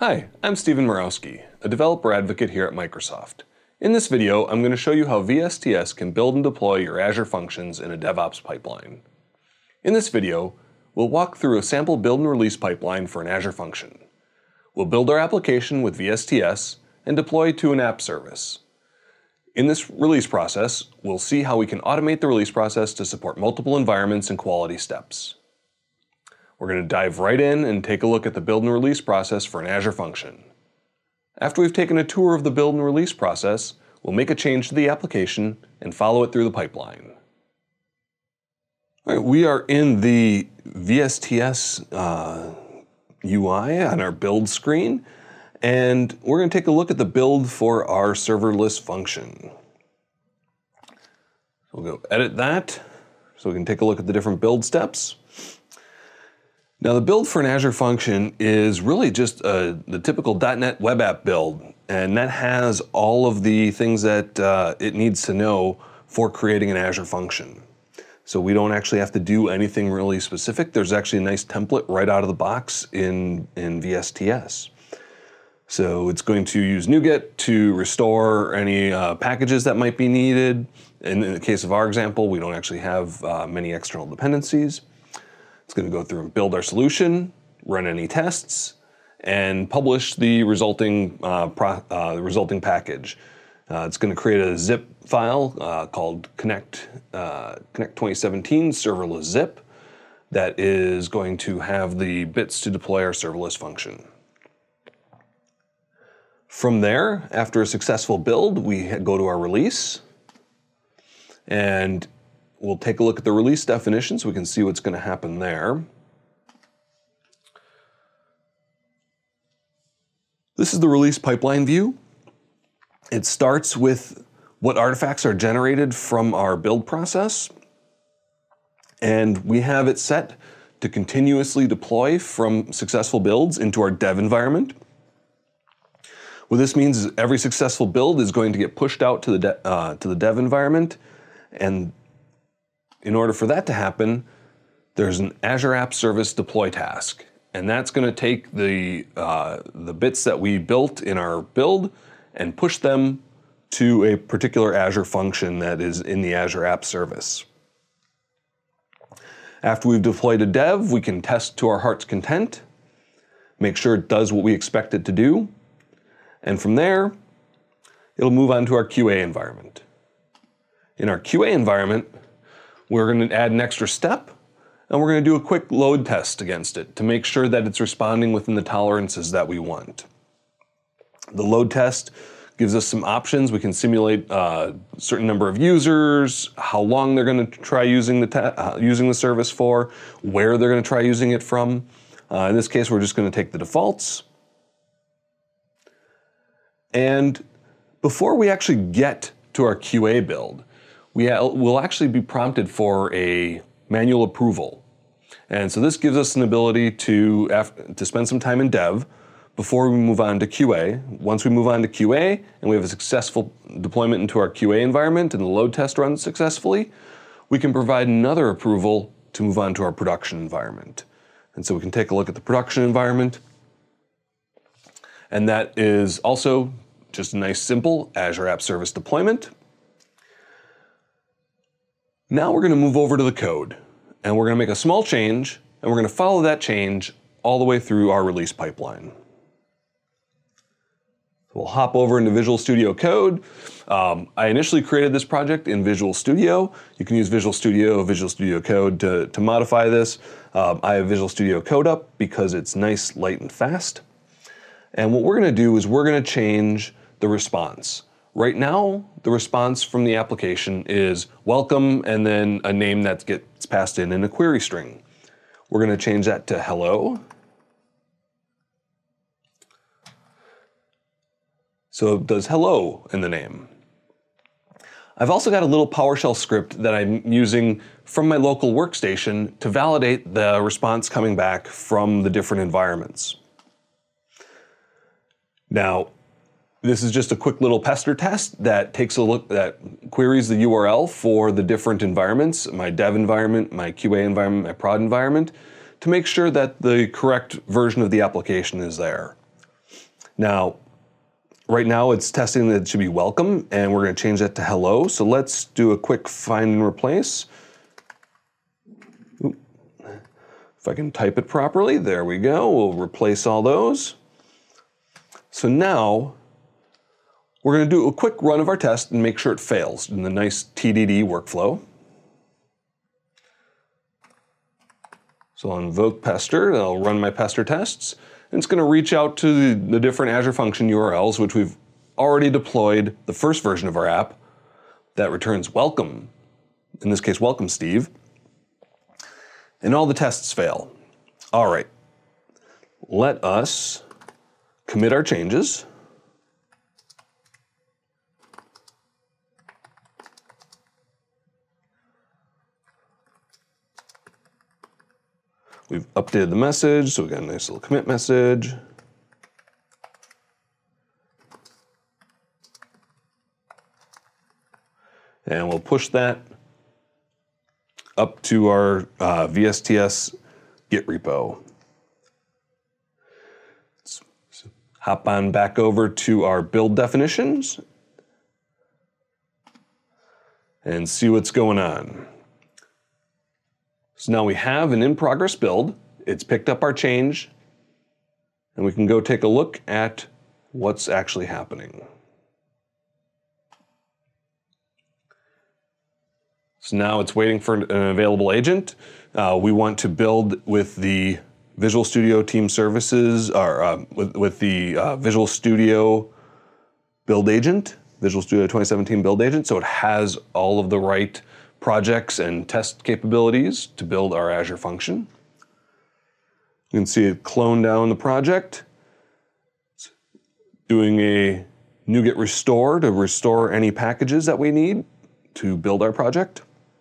Hi, I'm Steven Murawski, a developer advocate here at Microsoft. In this video, I'm going to show you how VSTS can build and deploy your Azure functions in a DevOps pipeline. In this video, we'll walk through a sample build and release pipeline for an Azure function. We'll build our application with VSTS and deploy to an app service. In this release process, we'll see how we can automate the release process to support multiple environments and quality steps. We're going to dive right in and take a look at the build and release process for an Azure function. After we've taken a tour of the build and release process, we'll make a change to the application and follow it through the pipeline. All right, we are in the VSTS UI on our build screen, and we're going to take a look at the build for our serverless function. We'll go edit that so we can take a look at the different build steps. Now, the build for an Azure function is really just the typical .NET web app build, and that has all of the things that it needs to know for creating an Azure function. So we don't actually have to do anything really specific. There's actually a nice template right out of the box in VSTS. So it's going to use NuGet to restore any packages that might be needed. In the case of our example, we don't actually have many external dependencies. It's going to go through and build our solution, run any tests, and publish the resulting package. It's going to create a zip file called Connect 2017 serverless zip that is going to have the bits to deploy our serverless function. From there, after a successful build, we go to our release, and we'll take a look at the release definition so we can see what's going to happen there. This is the release pipeline view. It starts with what artifacts are generated from our build process, and we have it set to continuously deploy from successful builds into our dev environment. What this means is every successful build is going to get pushed out to the dev environment, and in order for that to happen, there's an Azure App Service deploy task, and that's going to take the bits that we built in our build and push them to a particular Azure function that is in the Azure App Service. After we've deployed a dev, we can test to our heart's content, make sure it does what we expect it to do, and from there, it'll move on to our QA environment. In our QA environment, we're going to add an extra step, and we're going to do a quick load test against it to make sure that it's responding within the tolerances that we want. The load test gives us some options. We can simulate a certain number of users, how long they're going to try using the service for, where they're going to try using it from. In this case, we're just going to take the defaults. And before we actually get to our QA build, we'll actually be prompted for a manual approval. And so this gives us an ability to spend some time in dev before we move on to QA. Once we move on to QA and we have a successful deployment into our QA environment and the load test runs successfully, we can provide another approval to move on to our production environment. And so we can take a look at the production environment. And that is also just a nice, simple Azure App Service deployment. Now we're going to move over to the code, and we're going to make a small change, and we're going to follow that change all the way through our release pipeline. We'll hop over into Visual Studio Code. I initially created this project in Visual Studio. You can use Visual Studio Code to modify this. I have Visual Studio Code up because it's nice, light, and fast. And what we're going to do is we're going to change the response. Right now, the response from the application is welcome and then a name that gets passed in a query string. We're going to change that to hello. So it does hello in the name. I've also got a little PowerShell script that I'm using from my local workstation to validate the response coming back from the different environments. Now, this is just a quick little pester test that takes a look, that queries the URL for the different environments, my dev environment, my QA environment, my prod environment, to make sure that the correct version of the application is there. Now, right now it's testing that it should be welcome, and we're going to change that to hello. So let's do a quick find and replace. Oop. If I can type it properly, there we go. We'll replace all those. So now we're going to do a quick run of our test and make sure it fails in the nice TDD workflow. So I'll invoke pester, and I'll run my pester tests, and it's going to reach out to the different Azure Function URLs, which we've already deployed the first version of our app that returns welcome, in this case, welcome Steve, and all the tests fail. All right, let us commit our changes. We've updated the message, so we got a nice little commit message. And we'll push that up to our VSTS Git repo. Let's hop on back over to our build definitions and see what's going on. So now we have an in-progress build. It's picked up our change, and we can go take a look at what's actually happening. So now it's waiting for an available agent. We want to build with the Visual Studio Team Services, or with the Visual Studio build agent, Visual Studio 2017 build agent, so it has all of the right projects and test capabilities to build our Azure function. You can see it clone down the project. It's doing a NuGet restore to restore any packages that we need to build our project.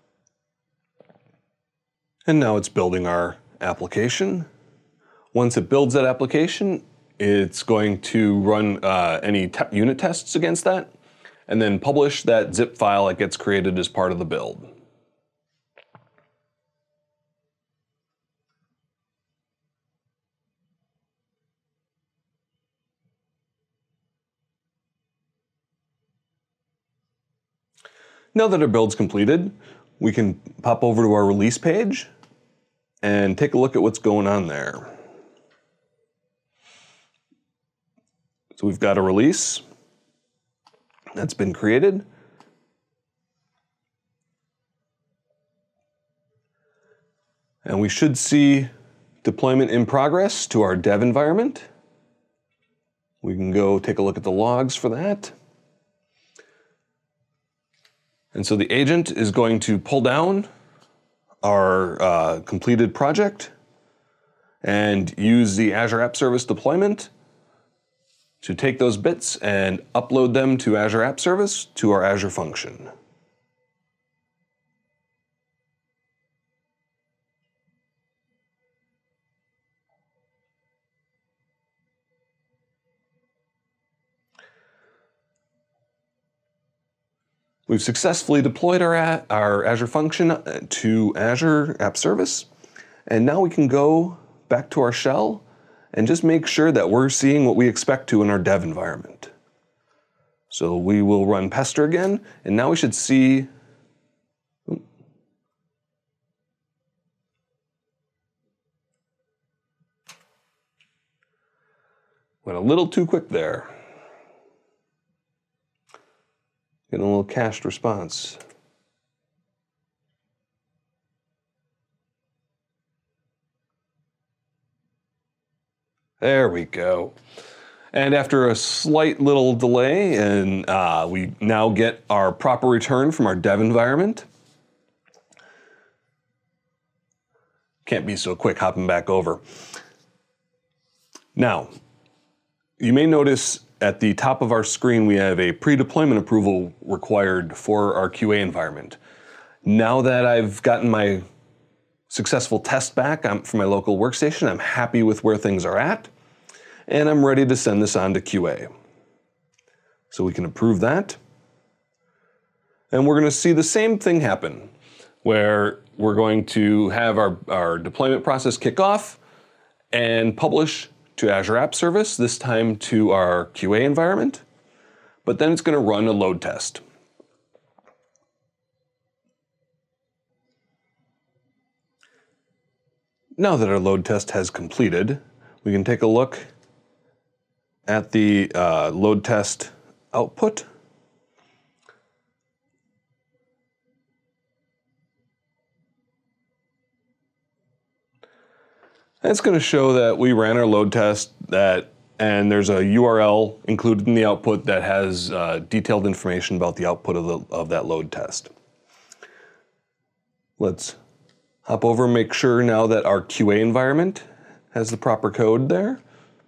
And now it's building our application. Once it builds that application, it's going to run any unit tests against that, and then publish that zip file that gets created as part of the build. Now that our build's completed, we can pop over to our release page and take a look at what's going on there. So we've got a release that's been created. And we should see deployment in progress to our dev environment. We can go take a look at the logs for that. And so the agent is going to pull down our completed project and use the Azure App Service deployment to take those bits and upload them to Azure App Service to our Azure function. We've successfully deployed our Azure function to Azure App Service, and now we can go back to our shell and just make sure that we're seeing what we expect to in our dev environment. So we will run pester again, and now we should see, went a little too quick there. Getting a little cached response. There we go. And after a slight little delay, and we now get our proper return from our dev environment. Can't be so quick hopping back over. Now, you may notice at the top of our screen, we have a pre-deployment approval required for our QA environment. Now that I've gotten my successful test back from my local workstation, I'm happy with where things are at, and I'm ready to send this on to QA. So we can approve that. And we're going to see the same thing happen, where we're going to have our deployment process kick off and publish to Azure App Service, this time to our QA environment, but then it's going to run a load test. Now that our load test has completed, we can take a look at the load test output. And it's going to show that we ran our load test, and there's a URL included in the output that has detailed information about the output of that load test. Let's hop over and make sure now that our QA environment has the proper code there.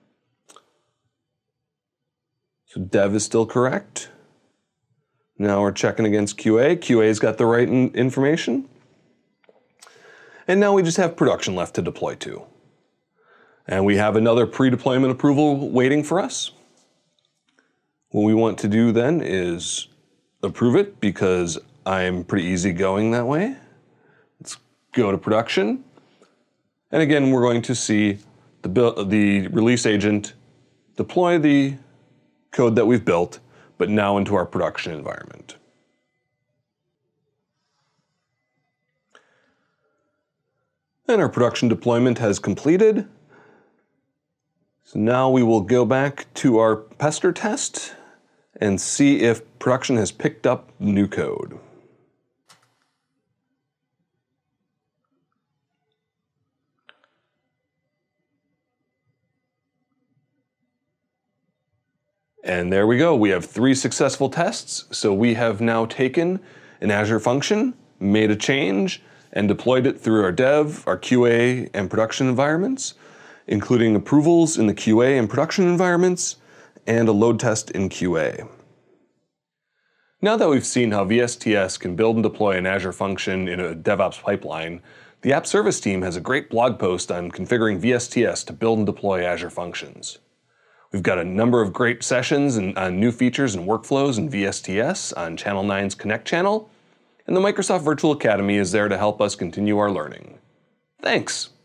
So dev is still correct. Now we're checking against QA. QA's got the right information. And now we just have production left to deploy to. And we have another pre-deployment approval waiting for us. What we want to do then is approve it, because I'm pretty easygoing that way. Let's go to production. And again, we're going to see the release agent deploy the code that we've built, but now into our production environment. And our production deployment has completed. So now we will go back to our pester test and see if production has picked up new code. And there we go. We have 3 successful tests. So we have now taken an Azure function, made a change, and deployed it through our dev, our QA, and production environments, including approvals in the QA and production environments, and a load test in QA. Now that we've seen how VSTS can build and deploy an Azure function in a DevOps pipeline, the App Service team has a great blog post on configuring VSTS to build and deploy Azure functions. We've got a number of great sessions on new features and workflows in VSTS on Channel 9's Connect channel, and the Microsoft Virtual Academy is there to help us continue our learning. Thanks!